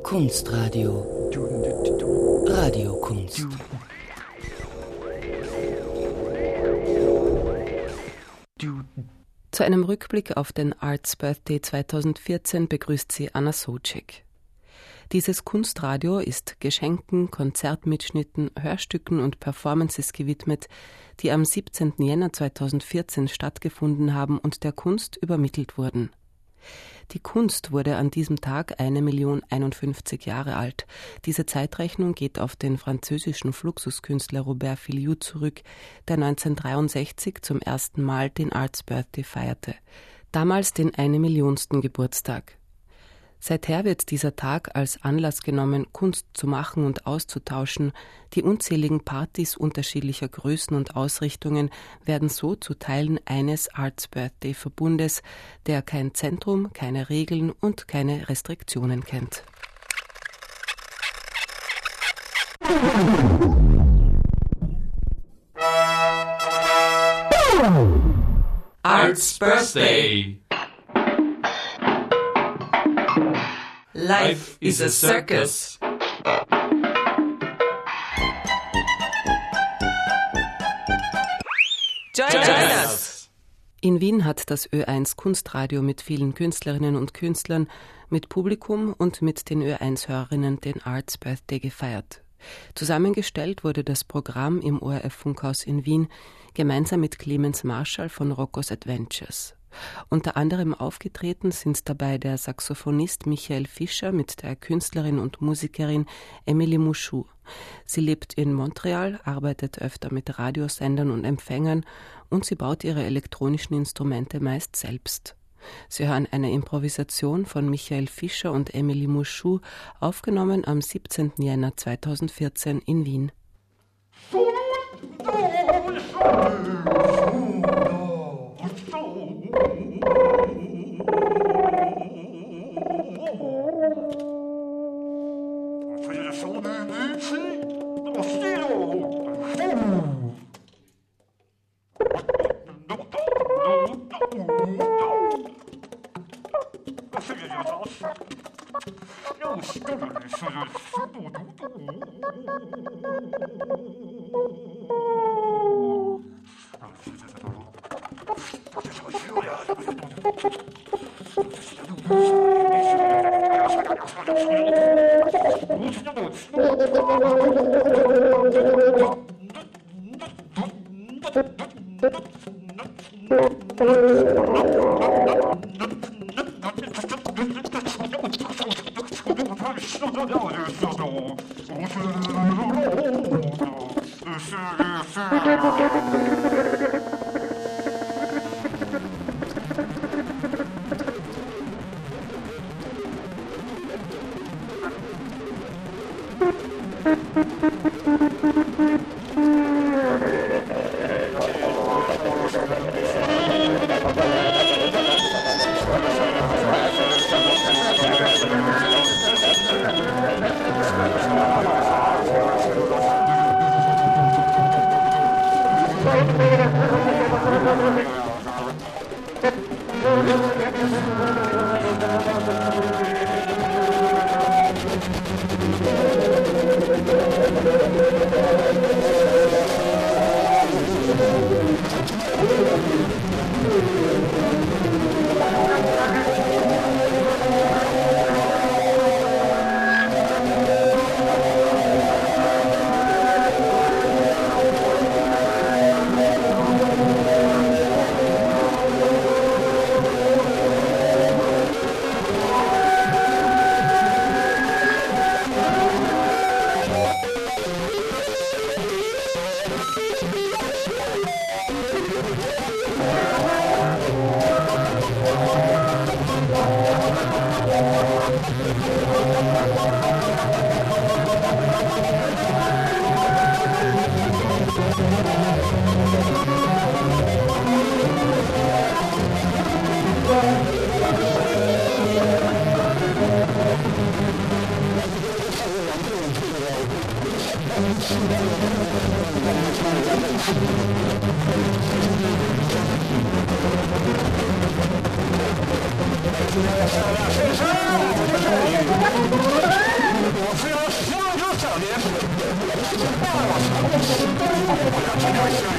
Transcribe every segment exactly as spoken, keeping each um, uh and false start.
Kunstradio. Radiokunst. Zu einem Rückblick auf den Arts Birthday zweitausendvierzehn begrüßt sie Anna Soucek. Dieses Kunstradio ist Geschenken, Konzertmitschnitten, Hörstücken und Performances gewidmet, die am siebzehnten Jänner zweitausendvierzehn stattgefunden haben und der Kunst übermittelt wurden. Die Kunst wurde an diesem Tag eine Million einundfünfzig Jahre alt. Diese Zeitrechnung geht auf den französischen Fluxuskünstler Robert Filiou zurück, der neunzehnhundertdreiundsechzig zum ersten Mal den Arts Birthday feierte, damals den eine Millionsten Geburtstag. Seither wird dieser Tag als Anlass genommen, Kunst zu machen und auszutauschen. Die unzähligen Partys unterschiedlicher Größen und Ausrichtungen werden so zu Teilen eines Arts Birthday Verbundes, der kein Zentrum, keine Regeln und keine Restriktionen kennt. Arts Birthday. Life is a circus. Join, Join us! In Wien hat das Ö eins Kunstradio mit vielen Künstlerinnen und Künstlern, mit Publikum und mit den Ö eins Hörerinnen den Arts Birthday gefeiert. Zusammengestellt wurde das Programm im O R F Funkhaus in Wien gemeinsam mit Clemens Marschall von Rocco's Adventures. Unter anderem aufgetreten sind dabei der Saxophonist Michael Fischer mit der Künstlerin und Musikerin Emily Mouchou. Sie lebt in Montreal, arbeitet öfter mit Radiosendern und Empfängern und sie baut ihre elektronischen Instrumente meist selbst. Sie hören eine Improvisation von Michael Fischer und Emily Mouchou, aufgenommen am siebzehnten Jänner zweitausendvierzehn in Wien. Thank you. 我虽然十分有想念，但我从始终不会让这条幸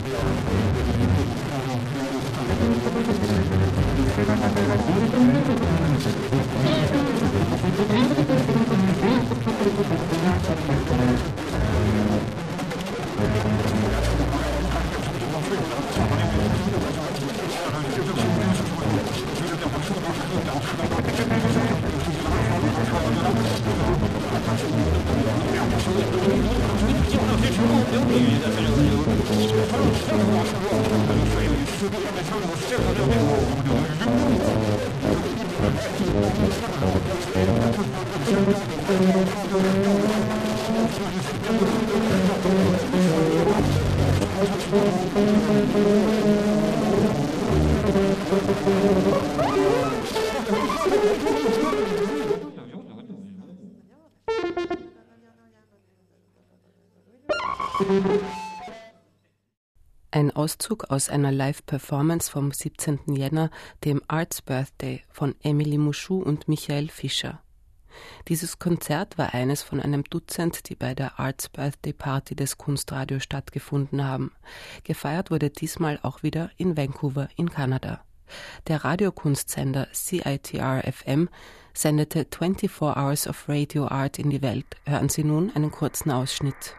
Ein Auszug aus einer Live-Performance vom siebzehnten Jänner, dem Arts Birthday von Emily Mouchou und Michael Fischer. Dieses Konzert war eines von einem Dutzend, die bei der Arts Birthday Party des Kunstradios stattgefunden haben. Gefeiert wurde diesmal auch wieder in Vancouver in Kanada. Der Radiokunstsender C I T R F M sendete vierundzwanzig Hours of Radio Art in die Welt. Hören Sie nun einen kurzen Ausschnitt.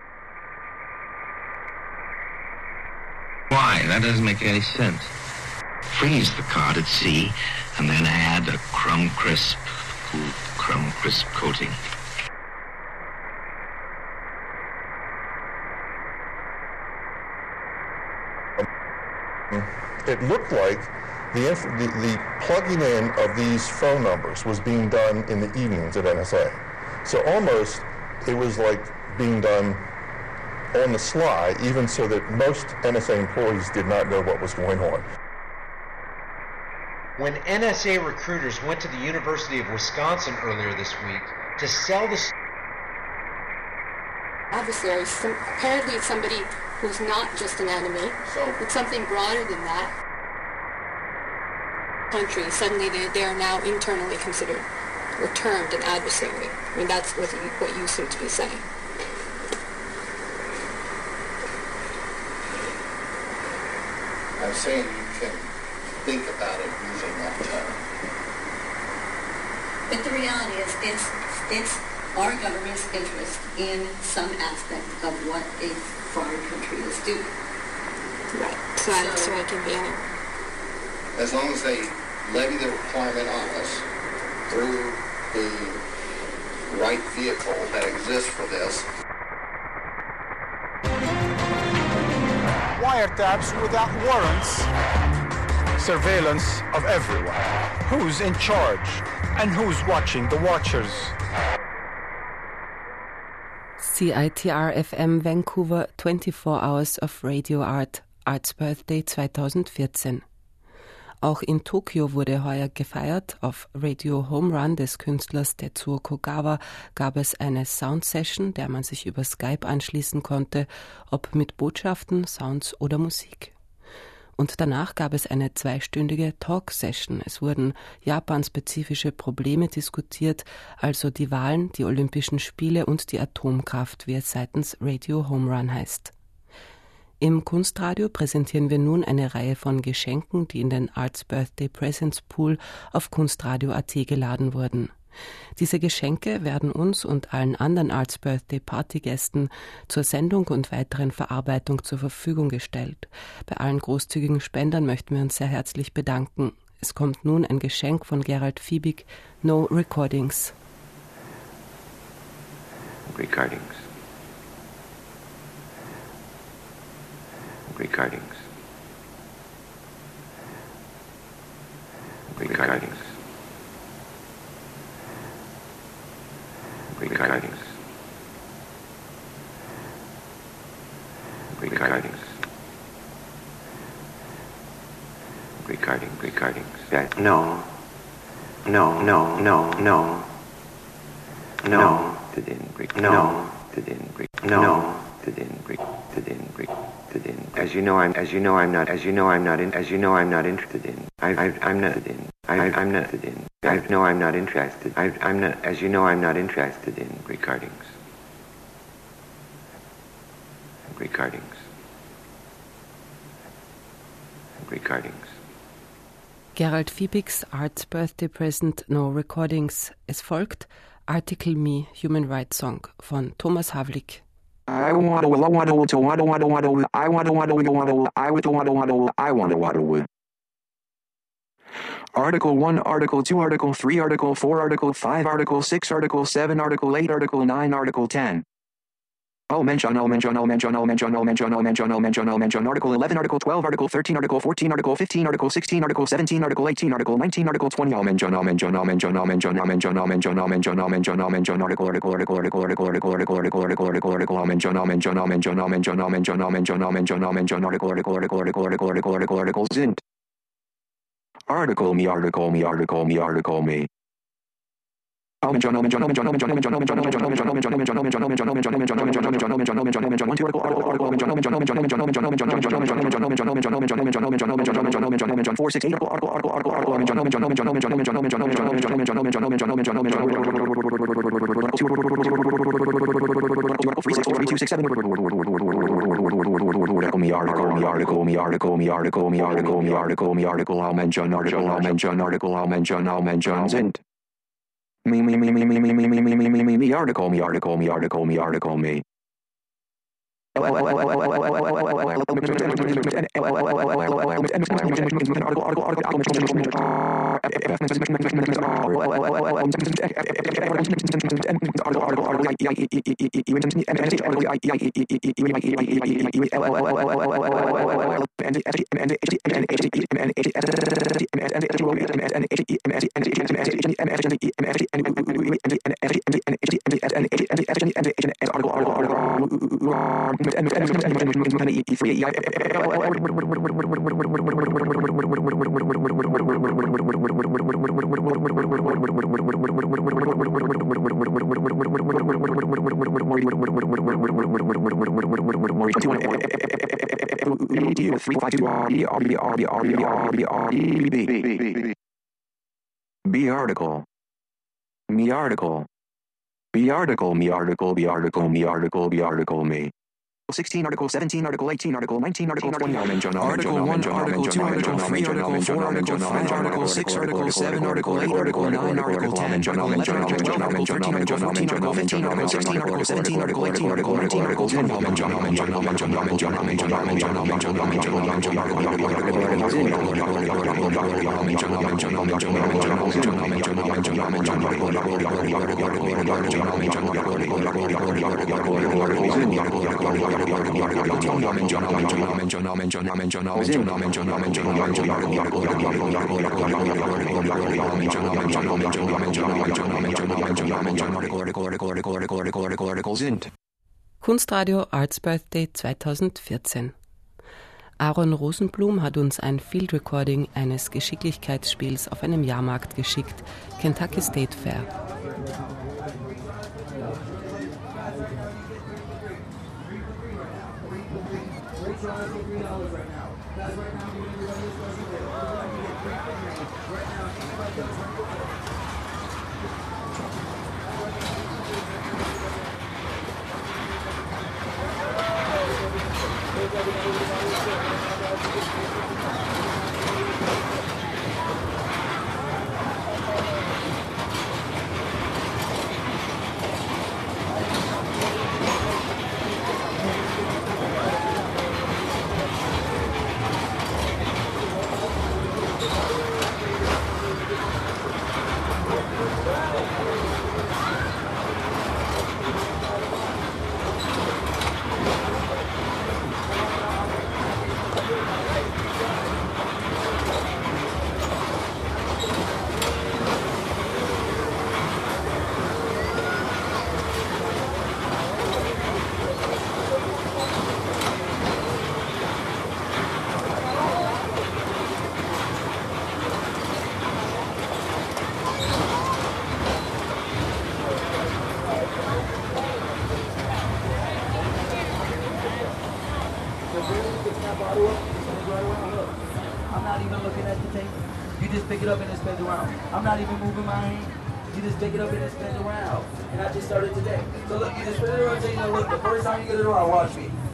Why? That doesn't make any sense. Freeze the card at sea and then add a crumb crisp, cool crumb crisp coating. It looked like the, inf- the the plugging in of these phone numbers was being done in the evenings at N S A. So almost it was like being done on the sly, even so that most N S A employees did not know what was going on. When N S A recruiters went to the University of Wisconsin earlier this week to sell the adversary, some, apparently it's somebody who's not just an enemy, so it's something broader than that. Country, suddenly they, they are now internally considered or termed an adversary. I mean, that's what you, what you seem to be saying. I'm saying you can think about it using that term. But the reality is, it's it's our government's interest in some aspect of what a foreign country is doing. Right. So, so, so I can be in it. As long as they levy the requirement on us through the right vehicle that exists for this. Wiretaps without warrants. Surveillance of everyone. Who's in charge? And who's watching the watchers? C I T R F M Vancouver, twenty-four Hours of Radio Art, Arts Birthday zwanzig vierzehn. Auch in Tokio wurde heuer gefeiert. Auf Radio Home Run des Künstlers Tetsuo Kogawa gab es eine Soundsession, der man sich über Skype anschließen konnte, ob mit Botschaften, Sounds oder Musik. Und danach gab es eine zweistündige Talk-Session. Es wurden japanspezifische Probleme diskutiert, also die Wahlen, die Olympischen Spiele und die Atomkraft, wie es seitens Radio Home Run heißt. Im Kunstradio präsentieren wir nun eine Reihe von Geschenken, die in den Arts Birthday Presents Pool auf kunstradio punkt at geladen wurden. Diese Geschenke werden uns und allen anderen Arts Birthday Partygästen zur Sendung und weiteren Verarbeitung zur Verfügung gestellt. Bei allen großzügigen Spendern möchten wir uns sehr herzlich bedanken. Es kommt nun ein Geschenk von Gerald Fiebig, No Recordings. Recordings. Recordings. Recordings. Recordings. Recordings. Recording, recordings. That no. No, no, no, no. No. No. No. As you know, I'm. As you know, I'm not. As you know, I'm not. In, as you know, I'm not interested in. I, I, I'm not in. I, I, I'm not in. I know I'm not interested. I, I'm not. As you know, I'm not interested in recordings. Recordings. recordings. Gerald Fiebigs Art's Birthday Present, No Recordings. Es folgt Article Me, Human Rights Song von Thomas Havlik. I want to, I want to, I want to, I want to, I want to, I want to, I want to, I want to, I want to, I want to. Article one, Article two, Article three, Article four, Article five, Article six, Article seven, Article eight, Article nine, Article ten. I'll mention, I'll mention, I'll mention, I'll mention, I'll mention, I'll mention, I'll mention, I'll mention, Article eleven, Article twelve, Article thirteen, Article fourteen, Article fifteen, Article sixteen, Article seventeen, Article eighteen, Article nineteen, Article twenty, I'll mention, I'll mention, I'll mention, I'll mention, I'll mention, I'll mention, I'll mention, I'll mention, I'll mention, Article, Article, Article, Article, Article, Article, Article, Article, Article, Article, Article, I'll mention, I'll mention, I'll mention, I'll mention, I'll mention, I'll mention, I'll mention, I'll mention, Article, Article, Article, Article, Article, Article, Article, Article, sind. Article me, article me, article me, article me. One, two, article, article, article, article, article, four, six, eight, article, article, article, article, three, six, four, three, two, six, seven. Me article, me article, me article, me article, me article, me article, me article, I'll mention, article, I'll mention, article, I'll mention, I'll mention, sind. Me, me, me, me, me, me, me, me, me, me, me, me, me, article, me, article, me, article, me, article, me. B article. Me article. B article, me article, B article, me article, B article, me. sixteen, Article seventeen, Article eighteen, Article nineteen, Article twenty, Article one, Article two, Article three, Article four, Article five, Article six, Article seven, Article eight, Article nine, Article ten, Article eleven, Article twelve, Article thirteen, Article fourteen, Article fifteen, Article sixteen, Article seventeen, Article eighteen, Article nineteen, Article twenty, Kunstradio Arts Birthday zweitausendvierzehn. Aaron Rosenblum hat uns ein Field Recording eines Geschicklichkeitsspiels auf einem Jahrmarkt geschickt, Kentucky State Fair. I'm not even looking at the tape. You just pick it up and then spin it around. I'm not even moving my hand. You just pick it up and then spin it around. And I just started today. So look, you just spin it around and say, you know, look, the first time you get it around, watch me.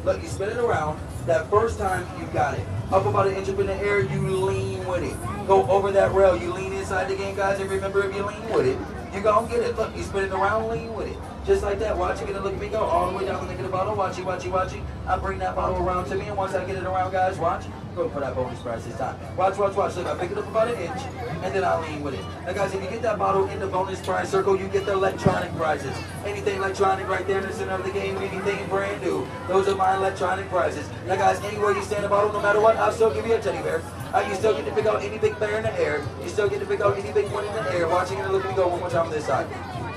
Look, you spin it around. That first time, you got it. Up about an inch up in the air, you lean with it. Go over that rail, you lean inside the game, guys, and remember, if you lean with it, you gonna get it. Look, you spin it around, lean with it. Just like that. Watch it, get it, look at me go all the way down the neck of the bottle. Watch it, watch it, watch it. I bring that bottle around to me, and once I get it around, guys, watch. Go for that bonus prize this time. Watch, watch, watch. Look, I pick it up about an inch, and then I lean with it. Now, guys, if you get that bottle in the bonus prize circle, you get the electronic prizes. Anything electronic right there in the center of the game, anything brand new. Those are my electronic prizes. Now, guys, anywhere you stand the bottle, no matter what, I'll still give you a teddy bear. Uh, you still get to pick out any big bear in the air. You still get to pick out any big one in the air. Watching it, look at me go one more time on this side.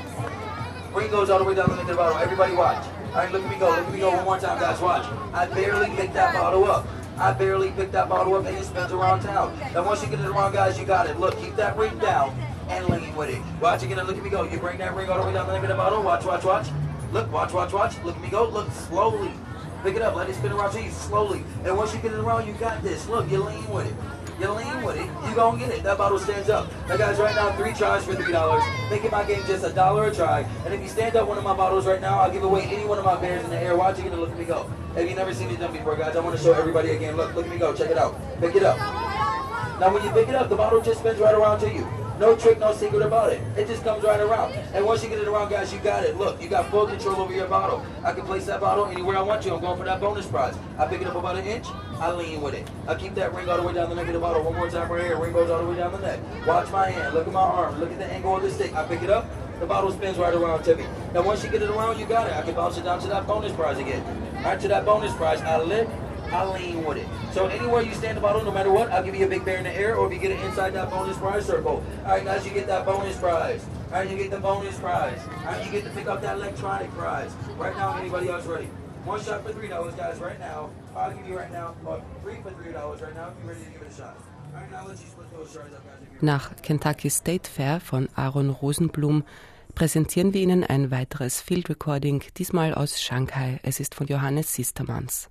Ring goes all the way down the neck of the bottle. Everybody watch. All right, look at me go. Look at me go one more time, guys. Watch. I barely picked that bottle up. I barely picked that bottle up, and it spins around town. Now, once you get it around, guys, you got it. Look, keep that ring down and lean with it. Watch again and look at me go. You bring that ring all the way down the neck of the bottle. Watch, watch, watch. Look, watch, watch, watch. Look at me go. Look, slowly. Pick it up. Let it spin around to you slowly. And once you get it around, you got this. Look, you lean with it. You lean with it, you gonna get it. That bottle stands up. Now, guys, right now, three tries for three dollars. Making my game just a dollar a try. And if you stand up one of my bottles right now, I'll give away any one of my bears in the air. Watch it and look at me go. Have you never seen it done before, guys? I want to show everybody again. Look, look at me go. Check it out. Pick it up. Now, when you pick it up, the bottle just spins right around to you. No trick, no secret about it. It just comes right around. And once you get it around, guys, you got it. Look, you got full control over your bottle. I can place that bottle anywhere I want to. I'm going for that bonus prize. I pick it up about an inch. I lean with it. I keep that ring all the way down the neck of the bottle. One more time right here. Ring goes all the way down the neck. Watch my hand. Look at my arm. Look at the angle of the stick. I pick it up. The bottle spins right around to me. Now, once you get it around, you got it. I can bounce it down to that bonus prize again. All right, to that bonus prize. I lift. I lean with it. So anywhere you stand the bottle, no matter what, I'll give you a big bear in the air, or if you get it inside that bonus prize circle. All right, guys, you get that bonus prize. All right, you get the bonus prize. All right, you get to pick up that electronic prize. Right now, anybody else ready? One shot for three dollars, guys, right now. I'll give you right now, or three for three dollars right now, if you're ready to give it a shot. All right, now let's you split those shards up, guys. Nach Kentucky State Fair von Aaron Rosenblum präsentieren wir Ihnen ein weiteres Field Recording, diesmal aus Shanghai. Es ist von Johannes Sistermans.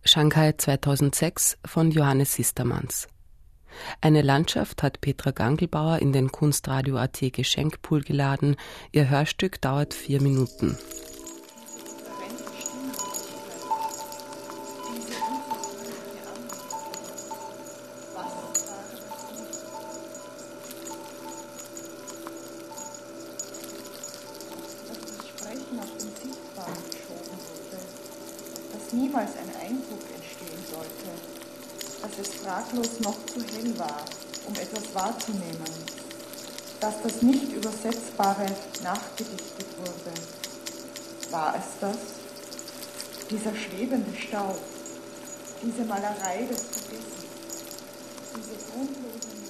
Shanghai zweitausendsechs von Johannes Sistermanns. Eine Landschaft hat Petra Gangelbauer in den Kunstradio Punkt at Geschenkpool geladen. Ihr Hörstück dauert vier Minuten. Niemals ein Eindruck entstehen sollte, dass es fraglos noch zu hell war, um etwas wahrzunehmen, dass das Nicht-Übersetzbare nachgedichtet wurde. War es das? Dieser schwebende Staub, diese Malerei des Vergessens, diese grundlose Nähe.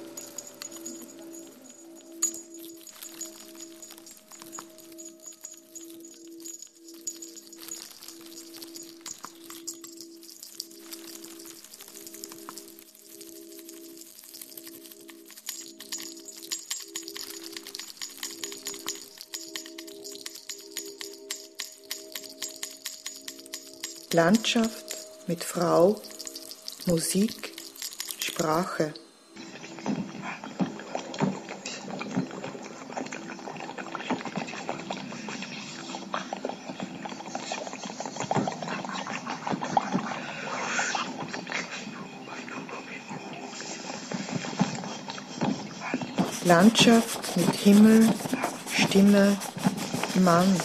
Landschaft mit Frau, Musik, Sprache. Landschaft mit Himmel, Stimme, Mann.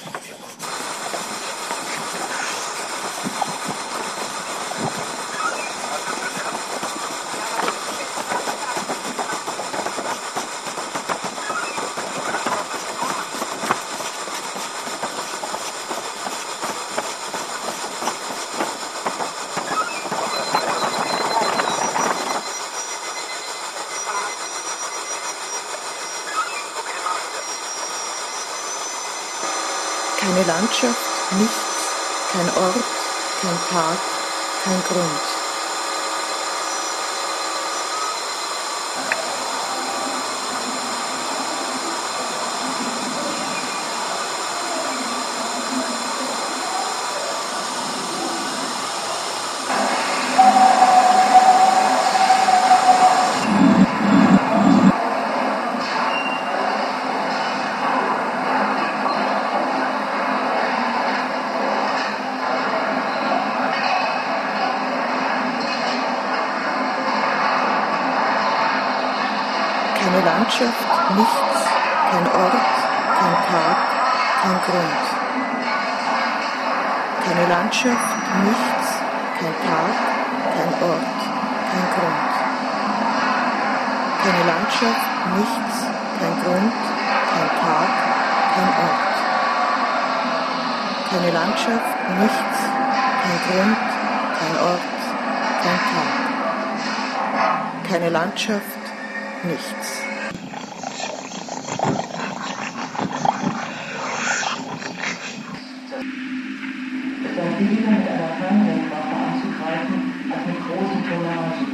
Keine Landschaft, nichts, kein Ort, kein Tag, kein Grund. Keine Landschaft, nichts, kein Ort, kein Tag, kein Grund. Keine Landschaft, nichts, kein Tag, kein Ort, kein Grund. Keine Landschaft, nichts, kein Grund, kein Tag, kein Ort. Keine Landschaft, nichts, kein Grund, kein Ort, kein Tag. Keine Landschaft, nichts. Billiger mit einer Fernsehenwaffe anzugreifen, als mit großen Collagen.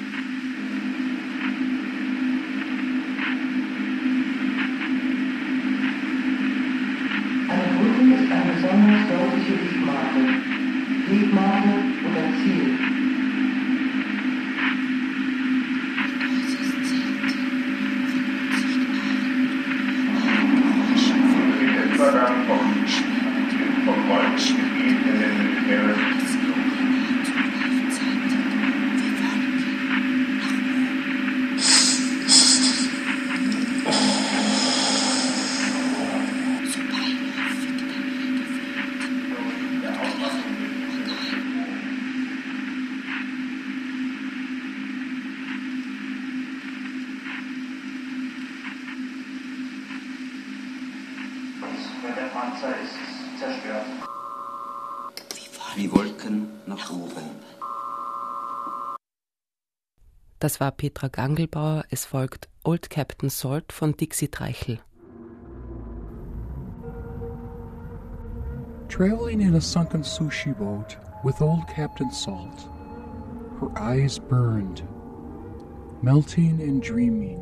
Eine Brücke ist eine besonders deutliche Wegmarke. Wegmarke oder Ziel. Der Panzer ist zerstört. Wie Wolken nach oben. Das war Petra Gangelbauer. Es folgt Old Captain Salt von Dixie Treichel. Traveling in a sunken sushi boat with Old Captain Salt, her eyes burned, melting and dreaming.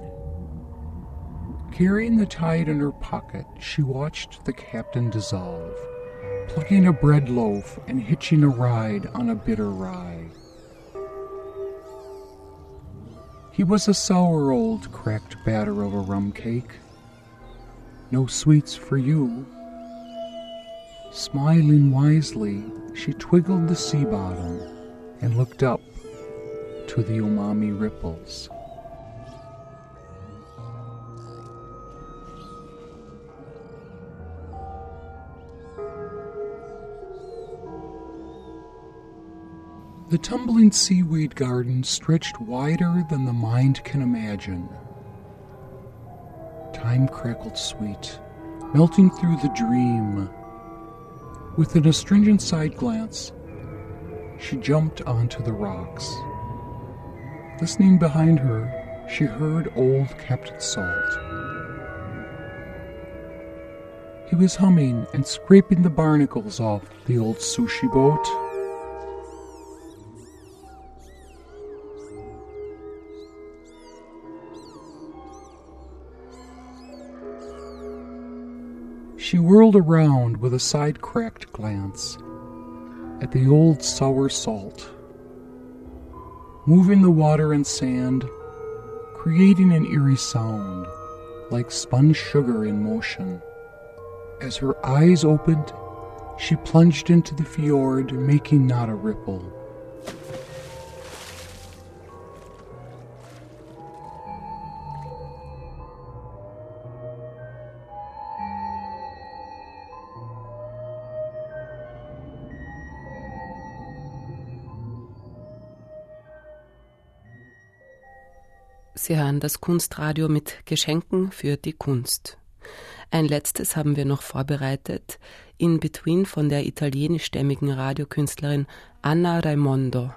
Carrying the tide in her pocket, she watched the captain dissolve, plucking a bread loaf and hitching a ride on a bitter rye. He was a sour old cracked batter of a rum cake. No sweets for you. Smiling wisely, she twiggled the sea bottom and looked up to the umami ripples. The tumbling seaweed garden stretched wider than the mind can imagine. Time crackled sweet, melting through the dream. With an astringent side glance, she jumped onto the rocks. Listening behind her, she heard old Captain Salt. He was humming and scraping the barnacles off the old sushi boat. She whirled around with a side-cracked glance at the old sour salt, moving the water and sand, creating an eerie sound like spun sugar in motion. As her eyes opened, she plunged into the fjord, making not a ripple. Sie hören das Kunstradio mit Geschenken für die Kunst. Ein letztes haben wir noch vorbereitet, In Between von der italienischstämmigen Radiokünstlerin Anna Raimondo.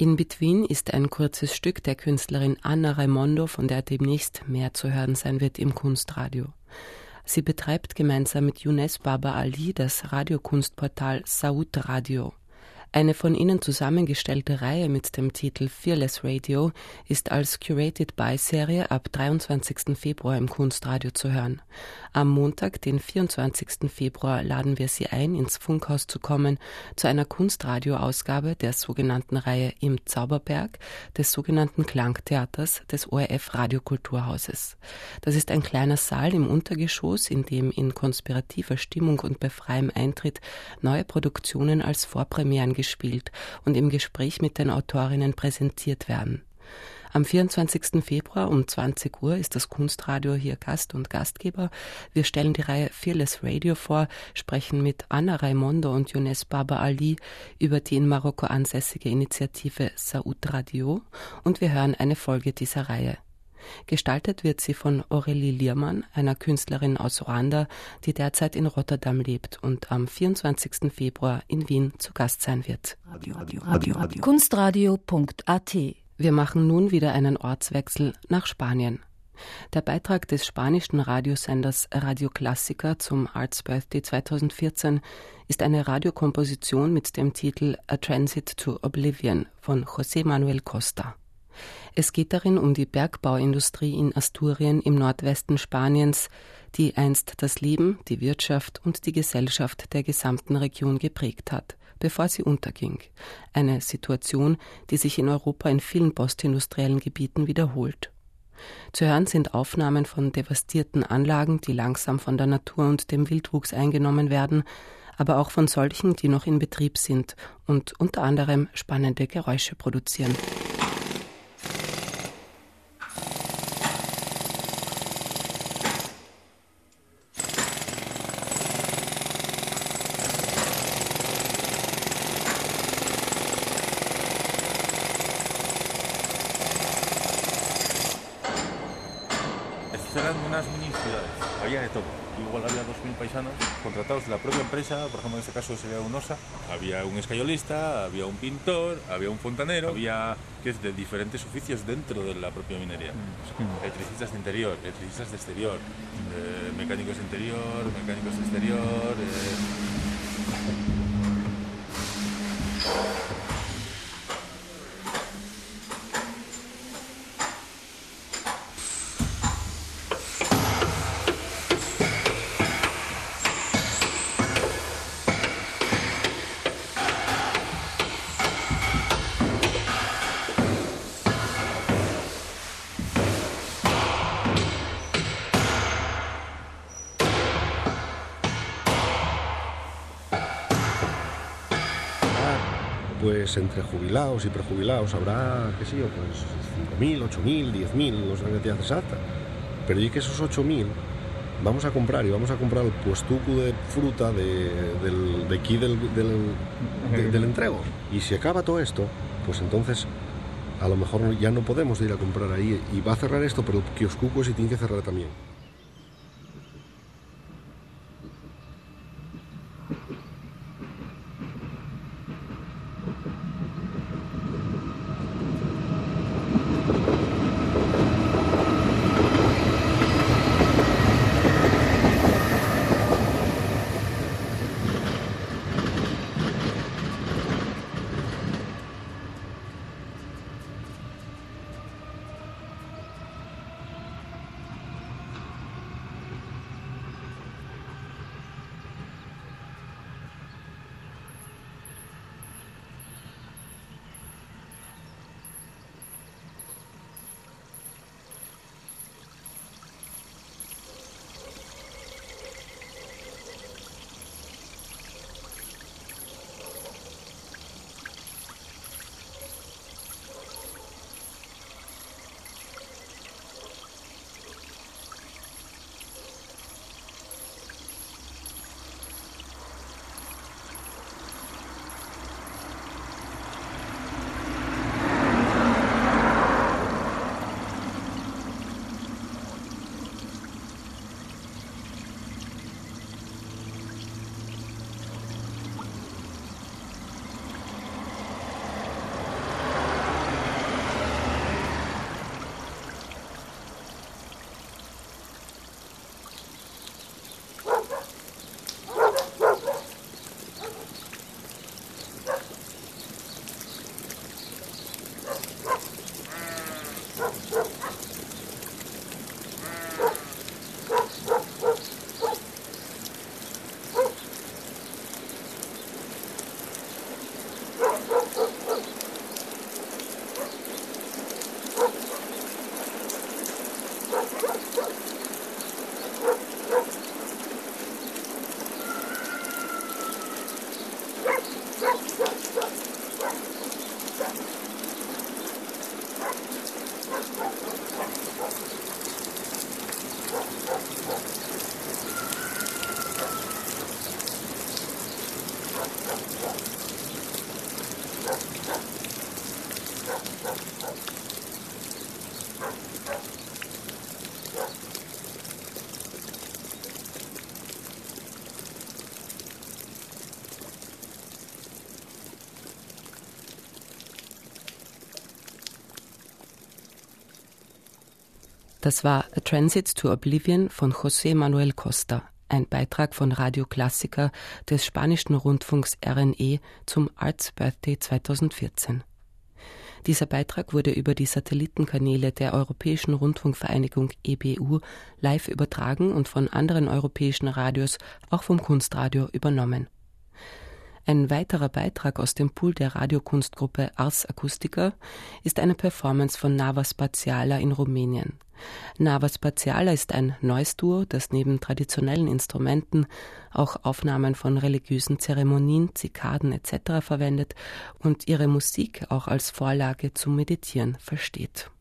In Between ist ein kurzes Stück der Künstlerin Anna Raimondo, von der demnächst mehr zu hören sein wird im Kunstradio. Sie betreibt gemeinsam mit Younes Baba Ali das Radiokunstportal Saoud Radio. Eine von ihnen zusammengestellte Reihe mit dem Titel Fearless Radio ist als Curated-by-Serie ab dreiundzwanzigsten Februar im Kunstradio zu hören. Am Montag, den vierundzwanzigsten Februar, laden wir Sie ein, ins Funkhaus zu kommen, zu einer Kunstradioausgabe der sogenannten Reihe Im Zauberberg, des sogenannten Klangtheaters des O R F Radiokulturhauses. Das ist ein kleiner Saal im Untergeschoss, in dem in konspirativer Stimmung und bei freiem Eintritt neue Produktionen als Vorpremieren gespielt und im Gespräch mit den Autorinnen präsentiert werden. Am vierundzwanzigsten Februar um zwanzig Uhr ist das Kunstradio hier Gast und Gastgeber. Wir stellen die Reihe Fearless Radio vor, sprechen mit Anna Raimondo und Younes Baba Ali über die in Marokko ansässige Initiative Saoud Radio und wir hören eine Folge dieser Reihe. Gestaltet wird sie von Aurélie Liermann, einer Künstlerin aus Ruanda, die derzeit in Rotterdam lebt und am vierundzwanzigsten Februar in Wien zu Gast sein wird. Radio, Radio, Radio, Radio. Kunstradio punkt a t. Wir machen nun wieder einen Ortswechsel nach Spanien. Der Beitrag des spanischen Radiosenders Radio Clásica zum Arts Birthday zweitausendvierzehn ist eine Radiokomposition mit dem Titel A Transit to Oblivion von José Manuel Costa. Es geht darin um die Bergbauindustrie in Asturien im Nordwesten Spaniens, die einst das Leben, die Wirtschaft und die Gesellschaft der gesamten Region geprägt hat, bevor sie unterging. Eine Situation, die sich in Europa in vielen postindustriellen Gebieten wiederholt. Zu hören sind Aufnahmen von devastierten Anlagen, die langsam von der Natur und dem Wildwuchs eingenommen werden, aber auch von solchen, die noch in Betrieb sind und unter anderem spannende Geräusche produzieren. Eran unas mini ciudades, había de todo. Igual había dos mil paisanos contratados de la propia empresa, por ejemplo en este caso sería UNOSA. Había un escayolista, había un pintor, había un fontanero, había que es de diferentes oficios dentro de la propia minería. Mm. Electricistas de interior, electricistas de exterior, eh, mecánicos de interior, mecánicos de exterior. Eh... Pues entre jubilados y prejubilados habrá, qué sé yo, pues cinco mil, ocho mil, diez mil, no sé la cantidad exacta. Pero y que esos ocho mil vamos a comprar y vamos a comprar el puestuco de fruta de, del, de aquí del, del, de, del entrego. Y si acaba todo esto, pues entonces a lo mejor ya no podemos ir a comprar ahí y va a cerrar esto, pero el kioscuco sí tiene que cerrar también. Das war A Transit to Oblivion von José Manuel Costa, ein Beitrag von Radio Clásica des spanischen Rundfunks R N E zum Arts Birthday zweitausendvierzehn. Dieser Beitrag wurde über die Satellitenkanäle der Europäischen Rundfunkvereinigung E B U live übertragen und von anderen europäischen Radios, auch vom Kunstradio, übernommen. Ein weiterer Beitrag aus dem Pool der Radiokunstgruppe Ars Acustica ist eine Performance von Nava Spaziala in Rumänien. Nava Spaziala ist ein neues Duo, das neben traditionellen Instrumenten auch Aufnahmen von religiösen Zeremonien, Zikaden et cetera verwendet und ihre Musik auch als Vorlage zum Meditieren versteht.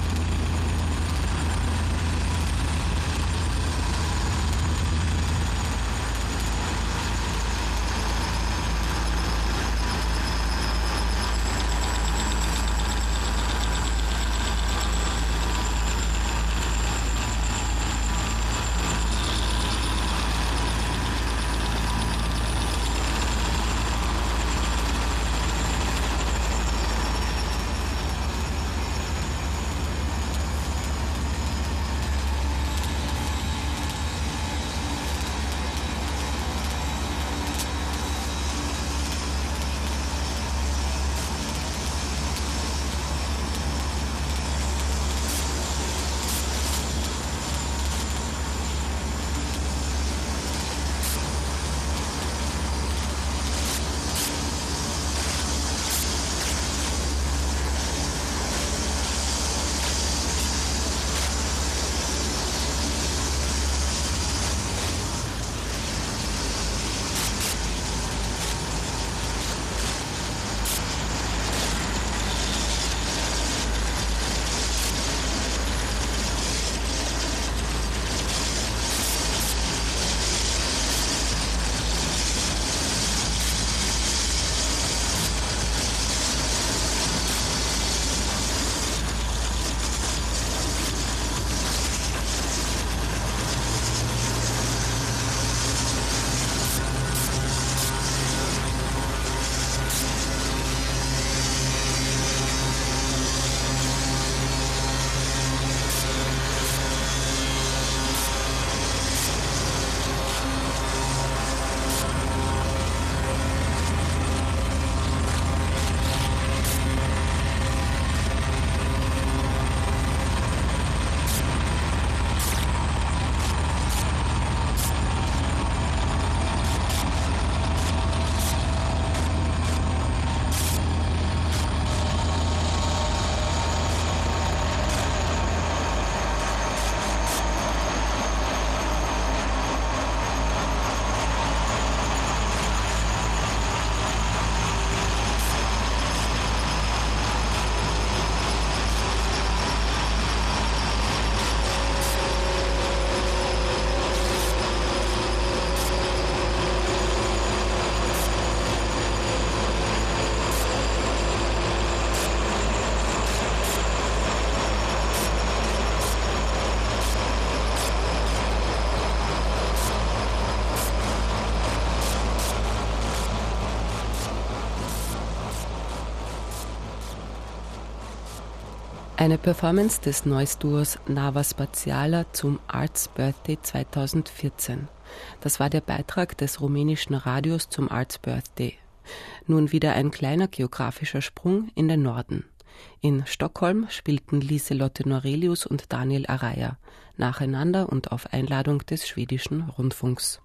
Eine Performance des Noise-Duos Nava Spaziala zum Arts Birthday zweitausendvierzehn. Das war der Beitrag des rumänischen Radios zum Arts Birthday. Nun wieder ein kleiner geografischer Sprung in den Norden. In Stockholm spielten Liselotte Norelius und Daniel Araya, nacheinander und auf Einladung des schwedischen Rundfunks.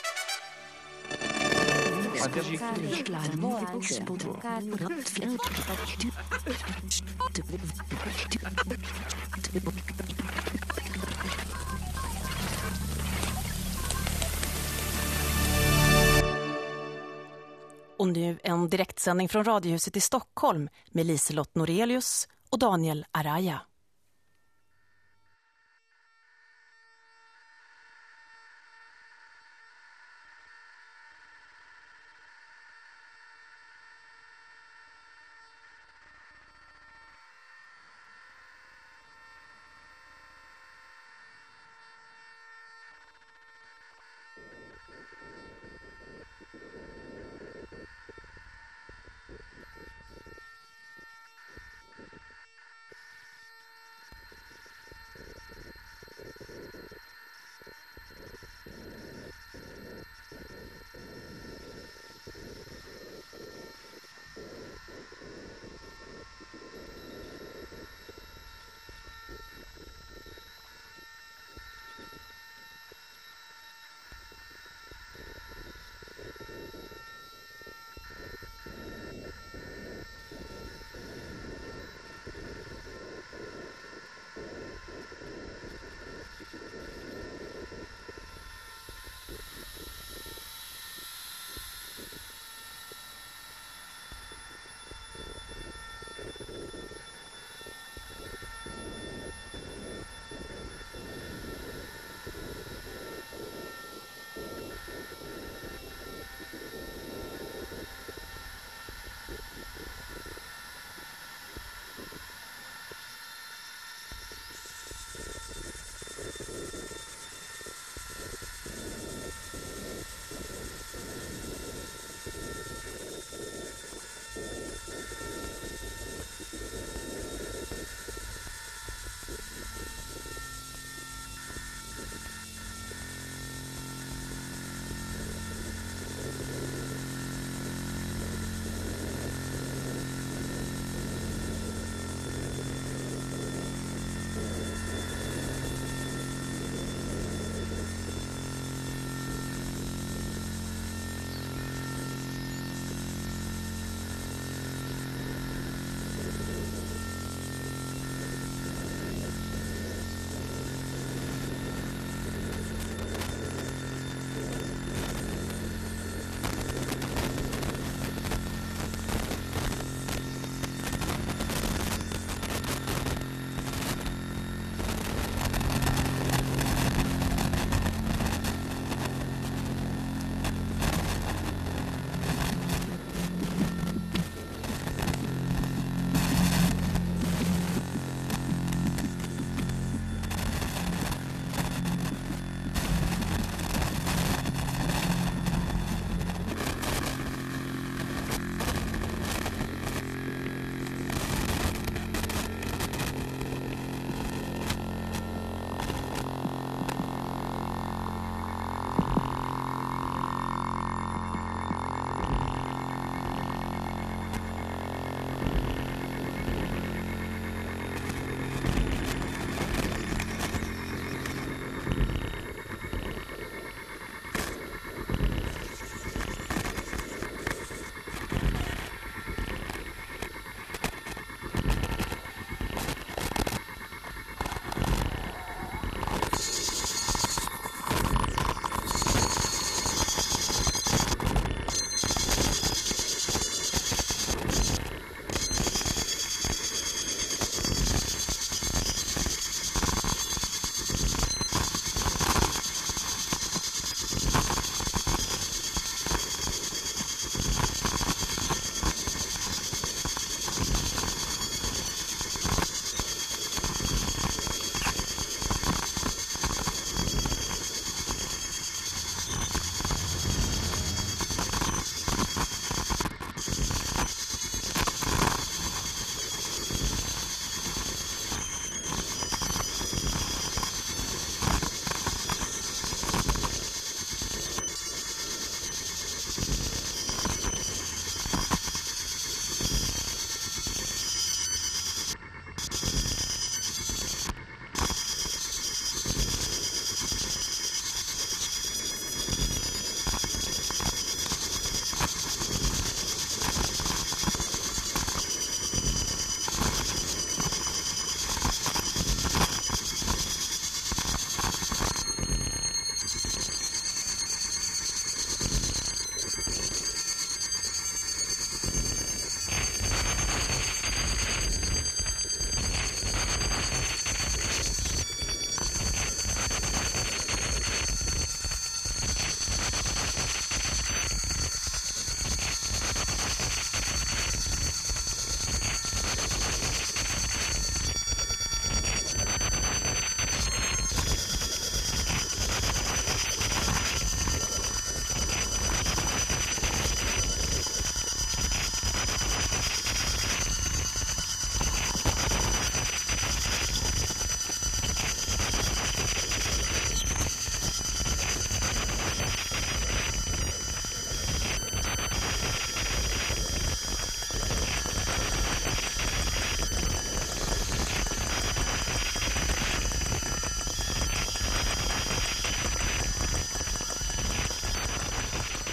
Och nu en direktsändning från Radiohuset i Stockholm med Liselott Norelius och Daniel Araya.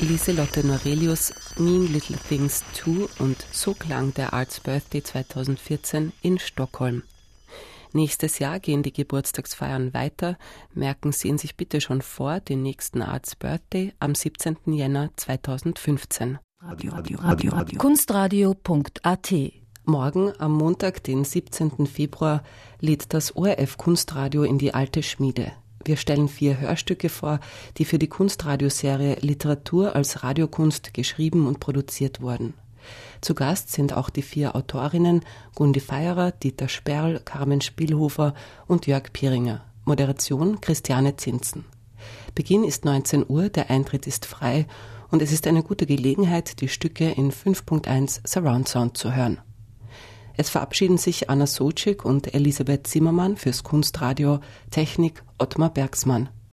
Lieselotte Norelius, Mean Little Things zwei, und so klang der Arts Birthday zweitausendvierzehn in Stockholm. Nächstes Jahr gehen die Geburtstagsfeiern weiter. Merken Sie ihn sich bitte schon vor, den nächsten Arts Birthday am siebzehnten Jänner zweitausendfünfzehn. Radio, Radio, Radio, Radio. Kunstradio punkt a t. Morgen, am Montag, den siebzehnten Februar, lädt das O R F Kunstradio in die alte Schmiede. Wir stellen vier Hörstücke vor, die für die Kunstradioserie Literatur als Radiokunst geschrieben und produziert wurden. Zu Gast sind auch die vier Autorinnen Gundi Feierer, Dieter Sperl, Carmen Spielhofer und Jörg Pieringer. Moderation Christiane Zinsen. Beginn ist neunzehn Uhr, der Eintritt ist frei und es ist eine gute Gelegenheit, die Stücke in fünf Punkt eins Surround Sound zu hören. Es verabschieden sich Anna Sojcik und Elisabeth Zimmermann fürs Kunstradio, Technik Ottmar Bergsmann.